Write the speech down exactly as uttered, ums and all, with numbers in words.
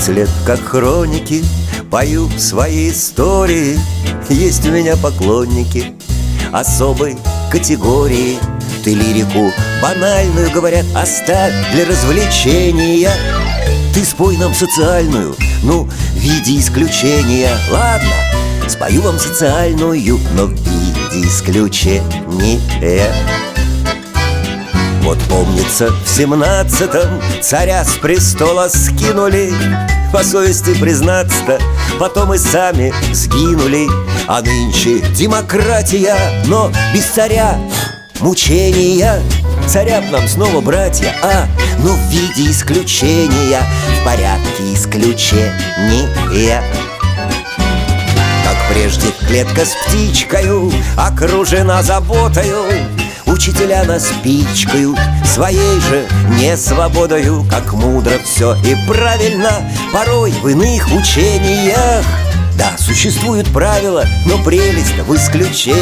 Тридцать лет, как хроники, пою свои истории. Есть у меня поклонники особой категории. Ты лирику банальную, говорят, оставь для развлечения. Ты спой нам социальную, ну, в виде исключения. Ладно, спою вам социальную, но в виде исключения. Вот помнится, в семнадцатом царя с престола скинули. По совести признаться-то, потом и сами сгинули. А нынче демократия, но без царя мучения. Царя б нам снова братья, а, ну в виде исключения, в порядке исключения. Как прежде клетка с птичкою окружена заботою, учителя нас пичкают своей же несвободою. Как мудро все и правильно порой в иных учениях. Да, существуют правила, но прелесть в исключении.